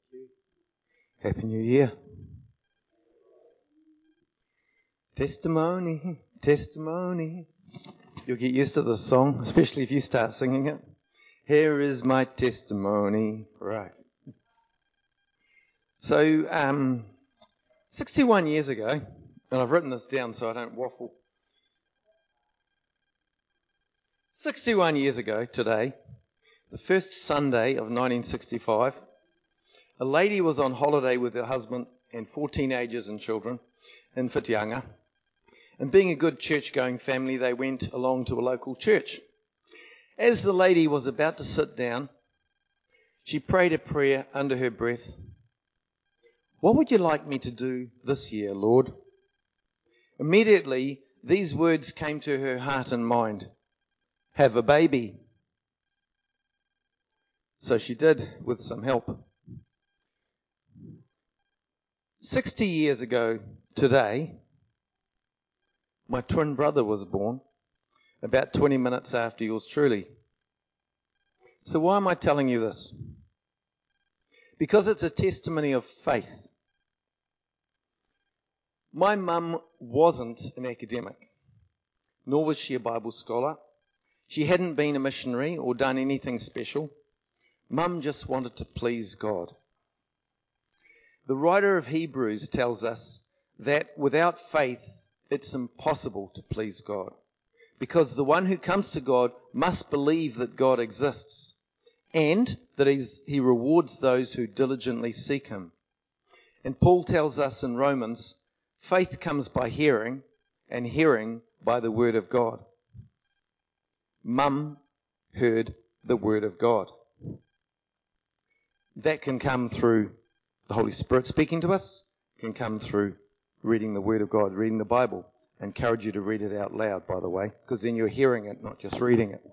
you. Happy New Year. Testimony, testimony. You'll get used to this song, especially if you start singing it. Here is my testimony. Right. So, 61 years ago, and I've written this down so I don't waffle. 61 years ago today, the first Sunday of 1965, a lady was on holiday with her husband and 4 teenagers and children in Whitianga. And being a good church-going family, they went along to a local church. As the lady was about to sit down, she prayed a prayer under her breath. What would you like me to do this year, Lord? Immediately, these words came to her heart and mind. Have a baby. So she did, with some help. 60 years ago today, my twin brother was born, about 20 minutes after yours truly. So why am I telling you this? Because it's a testimony of faith. My mum wasn't an academic, nor was she a Bible scholar. She hadn't been a missionary or done anything special. Mum just wanted to please God. The writer of Hebrews tells us that without faith, it's impossible to please God, because the one who comes to God must believe that God exists and that he rewards those who diligently seek him. And Paul tells us in Romans, faith comes by hearing, and hearing by the word of God. Mum heard the word of God. That can come through the Holy Spirit speaking to us, can come through reading the word of God, reading the Bible. I encourage you to read it out loud, by the way, because then you're hearing it, not just reading it.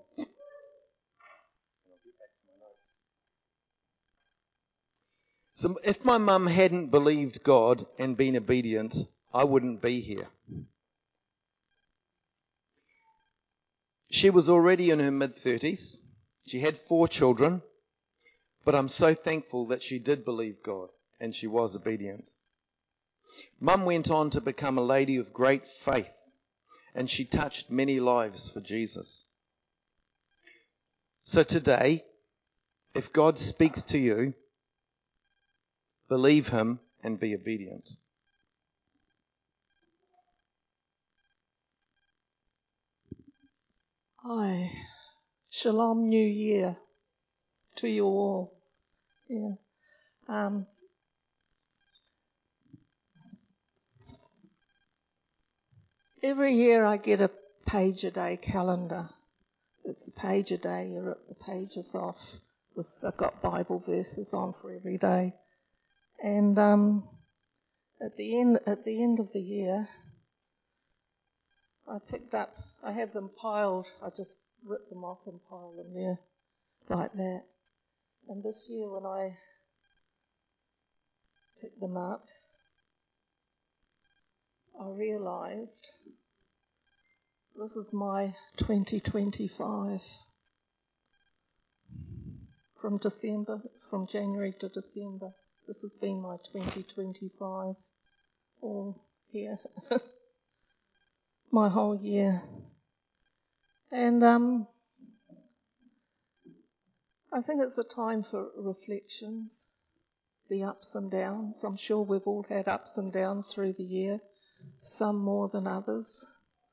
So if my mum hadn't believed God and been obedient, I wouldn't be here. She was already in her mid-30s. She had 4 children, but I'm so thankful that she did believe God and she was obedient. Mum went on to become a lady of great faith, and she touched many lives for Jesus. So today, if God speaks to you, believe him and be obedient. Hi. Shalom New Year to you all. Yeah. Every year I get a page-a-day calendar. It's a page a day. You rip the pages off. I've got Bible verses on for every day. And at the end of the year, I have them piled. I just rip them off and pile them there like that. And this year when I picked them up, I realised this is my 2025. From January to December, this has been my 2025 all here. My whole year. And I think it's a time for reflections, the ups and downs. I'm sure we've all had ups and downs through the year, some more than others.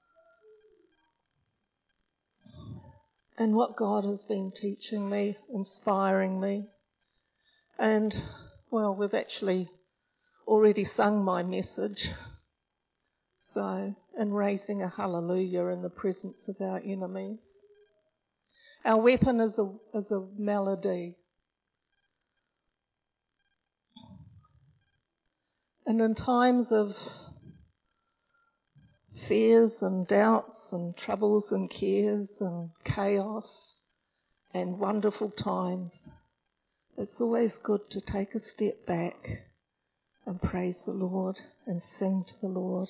And what God has been teaching me, inspiring me. And, well, we've actually already sung my message. So, in raising a hallelujah in the presence of our enemies. Our weapon is a melody. And in times of fears and doubts and troubles and cares and chaos and wonderful times, it's always good to take a step back and praise the Lord and sing to the Lord.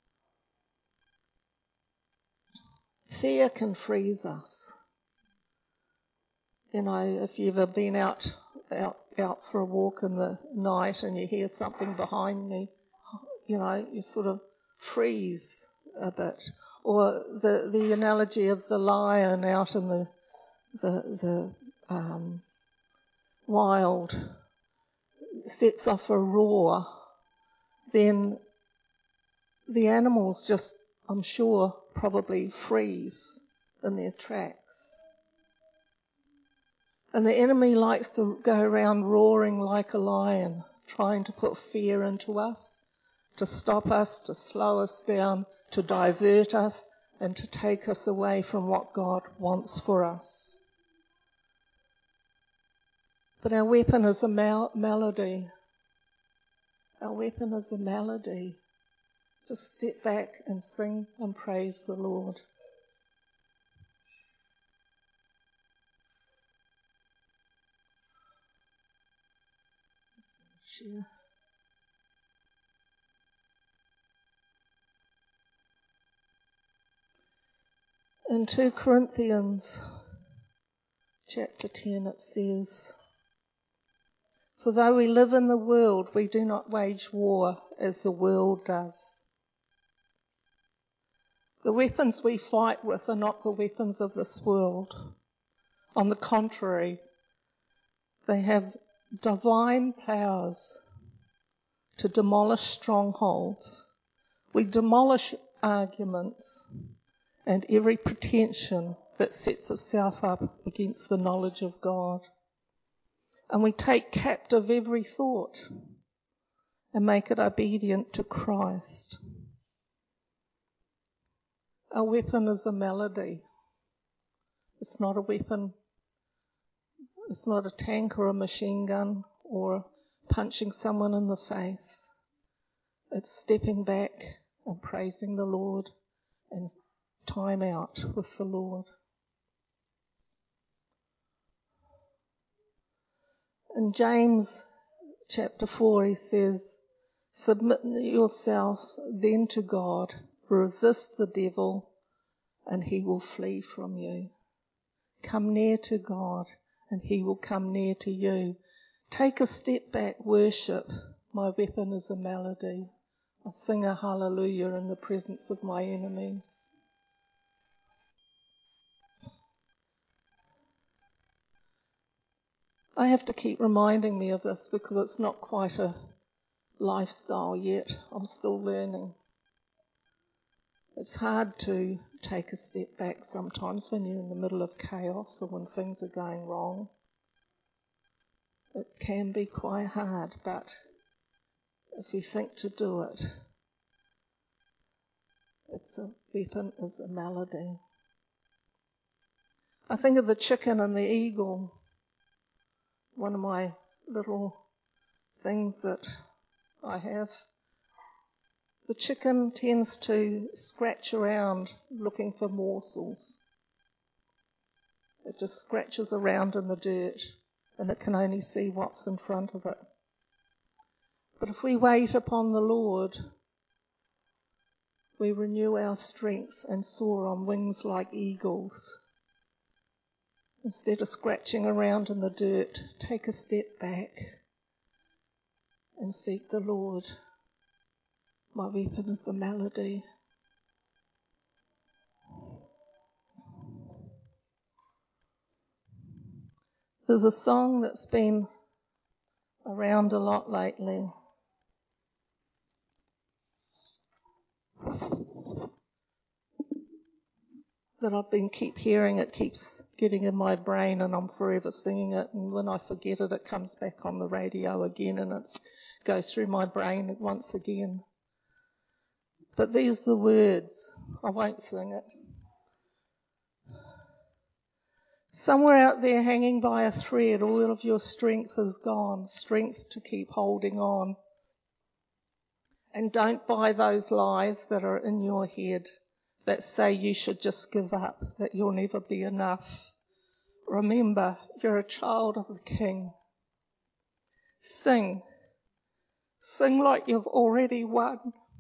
Fear can freeze us. You know, if you've ever been out out for a walk in the night and you hear something behind me, you sort of freeze a bit. Or the analogy of the lion out in the wild sets off a roar, then the animals just, I'm sure, probably freeze in their tracks. And the enemy likes to go around roaring like a lion, trying to put fear into us, to stop us, to slow us down, to divert us, and to take us away from what God wants for us. But our weapon is a melody. Our weapon is a melody. Just step back and sing and praise the Lord. Just share. In 2 Corinthians chapter 10 it says, "For though we live in the world, we do not wage war as the world does." The weapons we fight with are not the weapons of this world. On the contrary, they have divine powers to demolish strongholds. We demolish arguments and every pretension that sets itself up against the knowledge of God. And we take captive every thought and make it obedient to Christ. Our weapon is a melody. It's not a weapon. It's not a tank or a machine gun or punching someone in the face. It's stepping back and praising the Lord and time out with the Lord. In James chapter 4 he says, "Submit yourselves then to God, resist the devil, and he will flee from you. Come near to God, and he will come near to you." Take a step back, worship. My weapon is a melody. I sing a hallelujah in the presence of my enemies. I have to keep reminding me of this because it's not quite a lifestyle yet. I'm still learning. It's hard to take a step back sometimes when you're in the middle of chaos or when things are going wrong. It can be quite hard, but if you think to do it, it's a weapon is a melody. I think of the chicken and the eagle. One of my little things that I have. The chicken tends to scratch around looking for morsels. It just scratches around in the dirt and it can only see what's in front of it. But if we wait upon the Lord, we renew our strength and soar on wings like eagles. Instead of scratching around in the dirt, take a step back and seek the Lord. My weapon is a melody. There's a song that's been around a lot lately. That I've been keep hearing, it keeps getting in my brain and I'm forever singing it, and when I forget it, it comes back on the radio again and it goes through my brain once again. But these are the words. I won't sing it. Somewhere out there hanging by a thread, all of your strength is gone, strength to keep holding on. And don't buy those lies that are in your head that say you should just give up, that you'll never be enough. Remember, you're a child of the King. Sing. Sing like you've already won.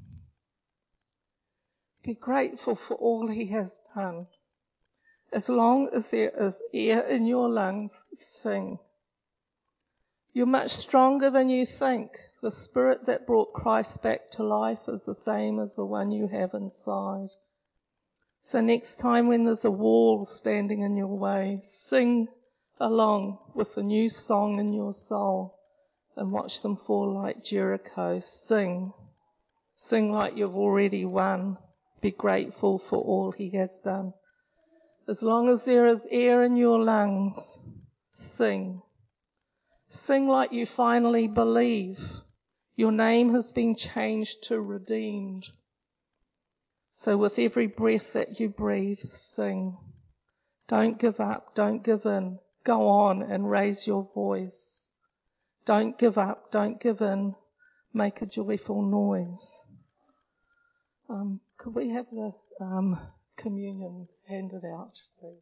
Be grateful for all he has done. As long as there is air in your lungs, sing. You're much stronger than you think. The spirit that brought Christ back to life is the same as the one you have inside. So next time when there's a wall standing in your way, sing along with the new song in your soul and watch them fall like Jericho. Sing. Sing like you've already won. Be grateful for all he has done. As long as there is air in your lungs, sing. Sing like you finally believe. Your name has been changed to redeemed. So with every breath that you breathe, sing. Don't give up, don't give in. Go on and raise your voice. Don't give up, don't give in. Make a joyful noise. Could we have the communion handed out, please?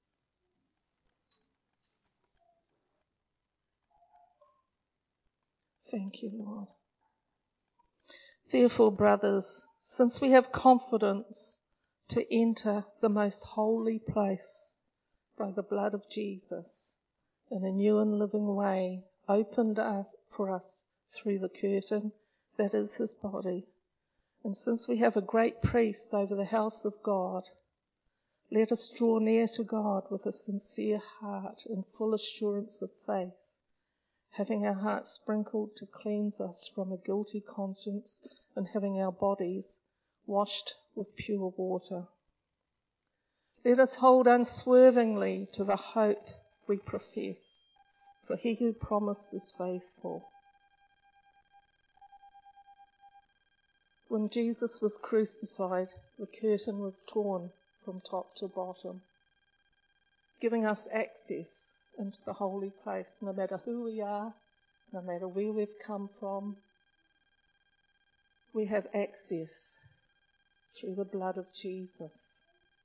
Thank you, Lord. Therefore, brothers, since we have confidence to enter the most holy place by the blood of Jesus in a new and living way opened for us through the curtain that is his body, and since we have a great priest over the house of God, let us draw near to God with a sincere heart and full assurance of faith, having our hearts sprinkled to cleanse us from a guilty conscience and having our bodies washed with pure water. Let us hold unswervingly to the hope we profess, for he who promised is faithful. When Jesus was crucified, the curtain was torn from top to bottom, giving us access into the holy place, no matter who we are, no matter where we've come from. We have access through the blood of Jesus.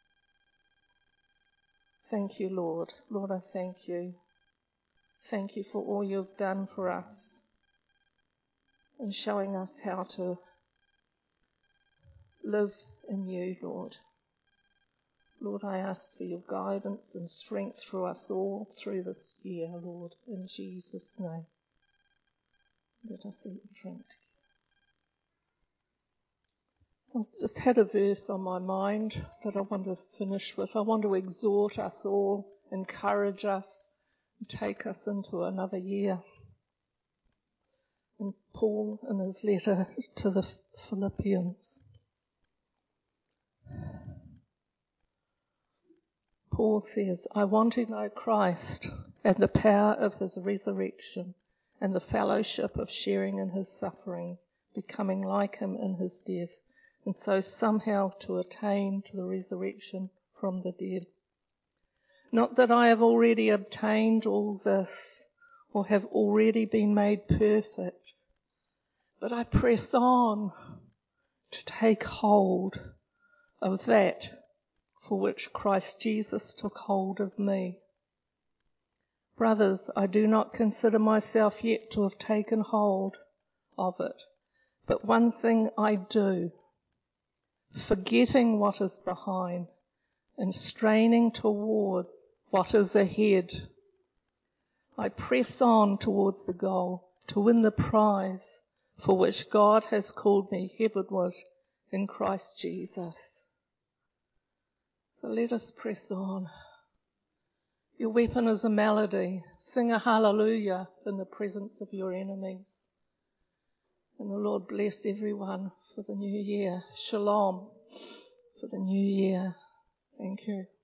Thank you, Lord. Lord, I thank you. Thank you for all you've done for us and showing us how to live in you, Lord. Lord, I ask for your guidance and strength through us all through this year, Lord, in Jesus' name. Let us eat and drink together. So I've just had a verse on my mind that I want to finish with. I want to exhort us all, encourage us, and take us into another year. And Paul, in his letter to the Philippians, Paul says, I want to know Christ and the power of his resurrection and the fellowship of sharing in his sufferings, becoming like him in his death, and so somehow to attain to the resurrection from the dead. Not that I have already obtained all this or have already been made perfect, but I press on to take hold of that for which Christ Jesus took hold of me. Brothers, I do not consider myself yet to have taken hold of it, but one thing I do, forgetting what is behind and straining toward what is ahead. I press on towards the goal to win the prize for which God has called me heavenward in Christ Jesus. So let us press on. Your weapon is a melody. Sing a hallelujah in the presence of your enemies. And the Lord bless everyone for the new year. Shalom for the new year. Thank you.